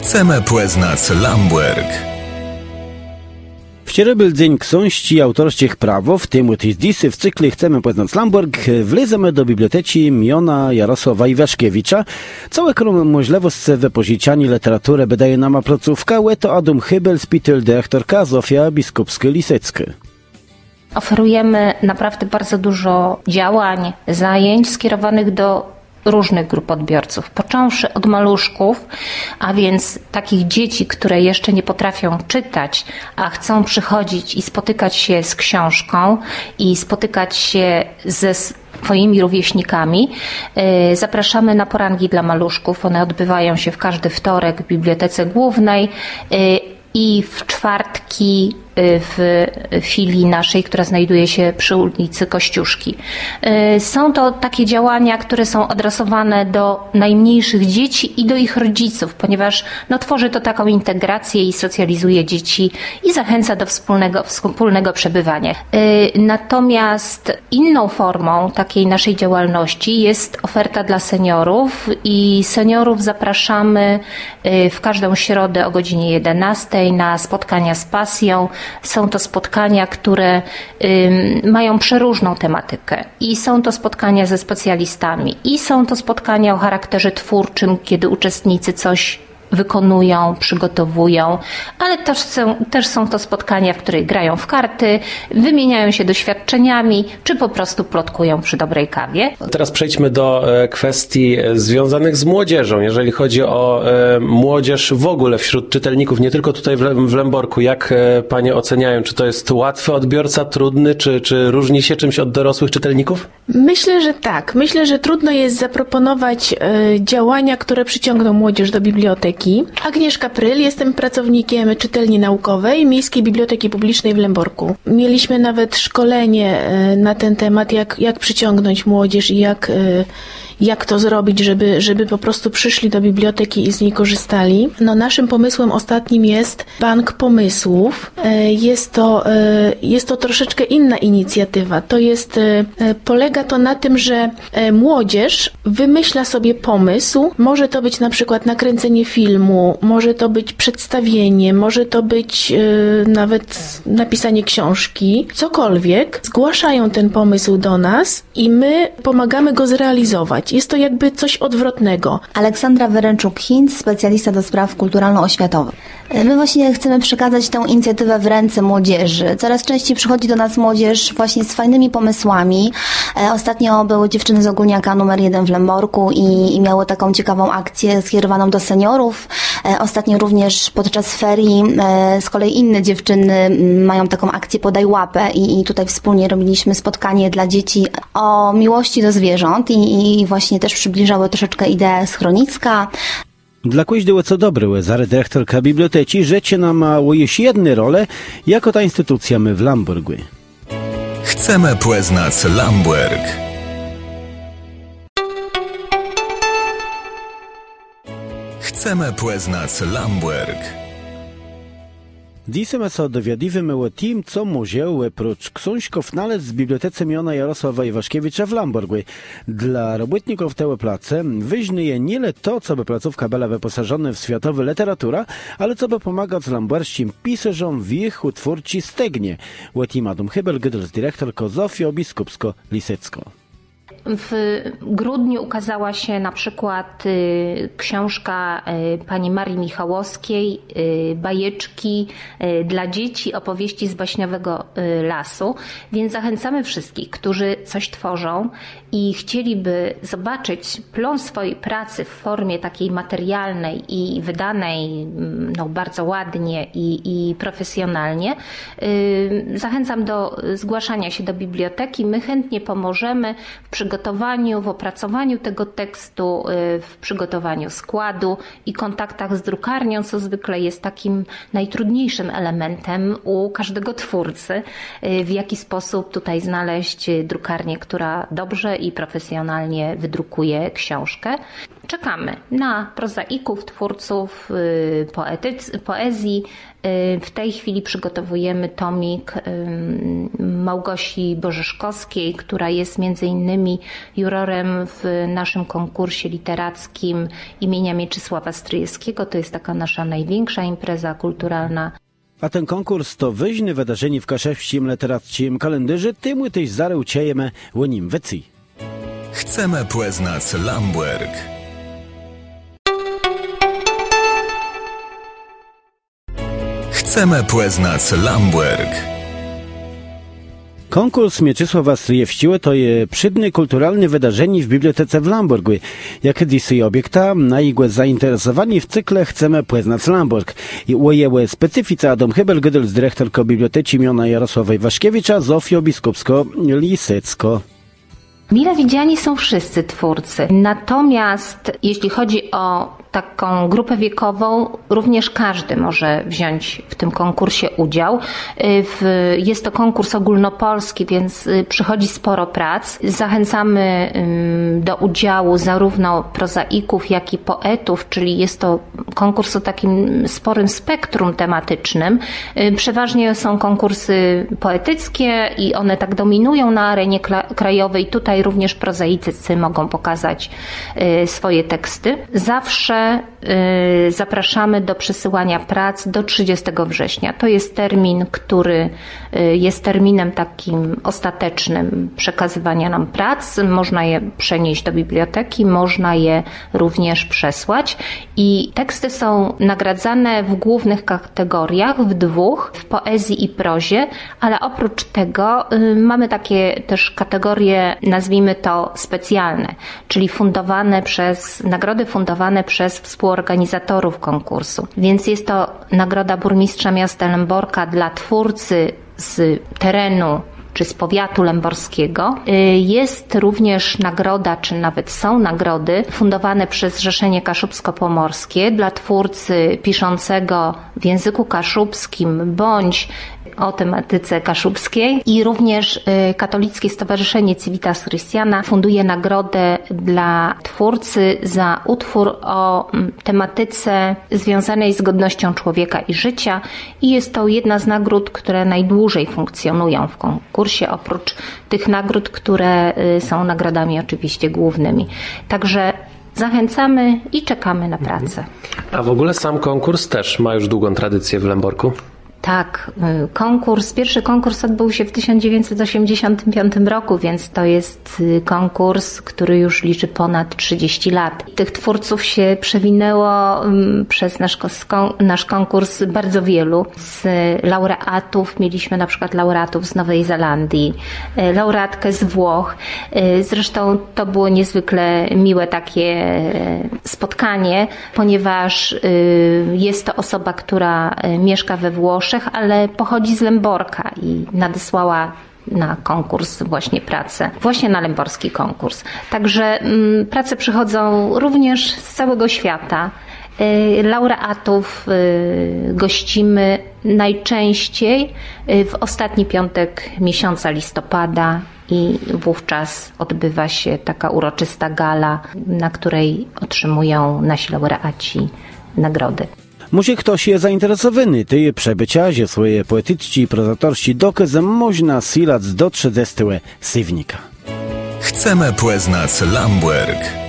Chcemy poznać Lamberg. Wczoraj był Dzień Książki autorskich prawo, w tym w cyklu Chcemy poznać Lamberg wlezemy do biblioteki Miona Jarosława Iwaszkiewicza. Całe krom możliwości wypożyczania literatury wydaje nam placówka, to Adam Hybel, spitel dyrektorka Zofia Biskupska-Lisecka. Oferujemy naprawdę bardzo dużo działań, zajęć skierowanych do różnych grup odbiorców, począwszy od maluszków, a więc takich dzieci, które jeszcze nie potrafią czytać, a chcą przychodzić i spotykać się z książką i spotykać się ze swoimi rówieśnikami. Zapraszamy na poranki dla maluszków. One odbywają się w każdy wtorek w Bibliotece Głównej i w czwartki w filii naszej, która znajduje się przy ulicy Kościuszki. Są to takie działania, które są adresowane do najmniejszych dzieci i do ich rodziców, ponieważ tworzy to taką integrację i socjalizuje dzieci i zachęca do wspólnego przebywania. Natomiast inną formą takiej naszej działalności jest oferta dla seniorów i seniorów zapraszamy w każdą środę o godzinie 11 na spotkania z pasją. Są to spotkania, które mają przeróżną tematykę i są to spotkania ze specjalistami i są to spotkania o charakterze twórczym, kiedy uczestnicy coś wykonują, przygotowują, ale też są to spotkania, w których grają w karty, wymieniają się doświadczeniami, czy po prostu plotkują przy dobrej kawie. Teraz przejdźmy do kwestii związanych z młodzieżą. Jeżeli chodzi o młodzież w ogóle wśród czytelników, nie tylko tutaj w Lęborku, jak panie oceniają? Czy to jest łatwy odbiorca, trudny, czy różni się czymś od dorosłych czytelników? Myślę, że tak. Myślę, że trudno jest zaproponować działania, które przyciągną młodzież do biblioteki. Agnieszka Pryl, jestem pracownikiem czytelni naukowej Miejskiej Biblioteki Publicznej w Lęborku. Mieliśmy nawet szkolenie na ten temat, jak przyciągnąć młodzież i jak to zrobić, żeby po prostu przyszli do biblioteki i z niej korzystali. Naszym pomysłem ostatnim jest Bank Pomysłów. Jest to troszeczkę inna inicjatywa. Polega to na tym, że młodzież wymyśla sobie pomysł. Może to być na przykład nakręcenie filmu, może to być przedstawienie, może to być nawet napisanie książki. Cokolwiek. Zgłaszają ten pomysł do nas i my pomagamy go zrealizować. Jest to jakby coś odwrotnego. Aleksandra Wyręczuk-Hinz, specjalista do spraw kulturalno-oświatowych. My właśnie chcemy przekazać tę inicjatywę w ręce młodzieży. Coraz częściej przychodzi do nas młodzież właśnie z fajnymi pomysłami. Ostatnio były dziewczyny z Ogólniaka numer 1 w Lęborku i miały taką ciekawą akcję skierowaną do seniorów. Ostatnio również podczas ferii z kolei inne dziewczyny mają taką akcję Podaj łapę i tutaj wspólnie robiliśmy spotkanie dla dzieci o miłości do zwierząt i właśnie też przybliżały troszeczkę ideę schronicka. Dla kogoś co dobre, zary dyrektorka biblioteki, rzecie nam ma już jedną rolę, jako ta instytucja my w Lambergu. Chcemy poznać Lamberg. Chcemy poznać Lamberg. Dzisiaj się dowiadujemy o tym, co może prócz książków znaleźć w Bibliotece Miona Jarosława Iwaszkiewicza w Lambergu. Dla robotników tej pracy ważne jest nie to, co by placówka była wyposażona w światowe literatura, ale co by pomagać lamberskim pisarzom w ich utwórczy stegnie. O tym Adam Hybel, dyrektorka Zofia Biskupsko-Lisecka. W grudniu ukazała się na przykład książka pani Marii Michałowskiej, Bajeczki dla dzieci, opowieści z baśniowego lasu, więc zachęcamy wszystkich, którzy coś tworzą i chcieliby zobaczyć plon swojej pracy w formie takiej materialnej i wydanej bardzo ładnie i profesjonalnie. Zachęcam do zgłaszania się do biblioteki. My chętnie pomożemy w przygotowaniu, w opracowaniu tego tekstu, w przygotowaniu składu i kontaktach z drukarnią, co zwykle jest takim najtrudniejszym elementem u każdego twórcy, w jaki sposób tutaj znaleźć drukarnię, która dobrze i profesjonalnie wydrukuje książkę. czekamy na prozaików, twórców poezji. W tej chwili przygotowujemy tomik Małgosi Bożyszkowskiej, która jest między innymi jurorem w naszym konkursie literackim imienia Mieczysława Stryjewskiego. To jest taka nasza największa impreza kulturalna. A ten konkurs to wyżne wydarzenie w kaszewskim literackim kalendarzu, tym też zaruczejemy o nim więcej. Chcemy poznać Lamberg. Chcemy poznać Lamberg. Konkurs Mieczysława Stryjewskiego to jest przydne kulturalne wydarzenie w bibliotece w Lamborgu. Jak dzisiaj obiekta, na igłe zainteresowani w cykle Chcemy poznać Lamborg. I ujęły specyfica Adam Hebel-Gydel z dyrektorką Biblioteki imienia Jarosława Iwaszkiewicza, Zofią Biskupsko-Lisecko. Mile widziani są wszyscy twórcy. Natomiast jeśli chodzi o taką grupę wiekową, również każdy może wziąć w tym konkursie udział. Jest to konkurs ogólnopolski, więc przychodzi sporo prac. Zachęcamy do udziału zarówno prozaików, jak i poetów, czyli jest to konkurs o takim sporym spektrum tematycznym. Przeważnie są konkursy poetyckie i one tak dominują na arenie krajowej. Tutaj również prozaicy mogą pokazać swoje teksty. Zawsze zapraszamy do przesyłania prac do 30 września. To jest termin, który jest terminem takim ostatecznym przekazywania nam prac. Można je przenieść do biblioteki, można je również przesłać i teksty są nagradzane w głównych kategoriach, w dwóch, w poezji i prozie, ale oprócz tego mamy takie też kategorie, nazwijmy to specjalne, czyli nagrody fundowane przez współorganizatorów konkursu. Więc jest to nagroda burmistrza miasta Lęborka dla twórcy z terenu czy z powiatu lęborskiego. Jest również nagroda, czy nawet są nagrody fundowane przez Zrzeszenie Kaszubsko-Pomorskie dla twórcy piszącego w języku kaszubskim bądź o tematyce kaszubskiej i również Katolickie Stowarzyszenie Civitas Christiana funduje nagrodę dla twórcy za utwór o tematyce związanej z godnością człowieka i życia i jest to jedna z nagród, które najdłużej funkcjonują w konkursie, oprócz tych nagród, które są nagrodami oczywiście głównymi. Także zachęcamy i czekamy na pracę. A w ogóle sam konkurs też ma już długą tradycję w Lęborku? Tak, pierwszy konkurs odbył się w 1985 roku, więc to jest konkurs, który już liczy ponad 30 lat. Tych twórców się przewinęło przez nasz konkurs bardzo wielu. Z laureatów mieliśmy na przykład laureatów z Nowej Zelandii, laureatkę z Włoch. Zresztą to było niezwykle miłe takie spotkanie, ponieważ jest to osoba, która mieszka we Włoszech, ale pochodzi z Lęborka i nadesłała na konkurs właśnie pracę, właśnie na lęborski konkurs. Także prace przychodzą również z całego świata. Laureatów gościmy najczęściej w ostatni piątek miesiąca listopada i wówczas odbywa się taka uroczysta gala, na której otrzymują nasi laureaci nagrody. Może ktoś jest zainteresowany tej przebycia, że swoje poetyczki i prozatorści dokazy można silać do 30 sywnika. Chcemy poznać Lamberg.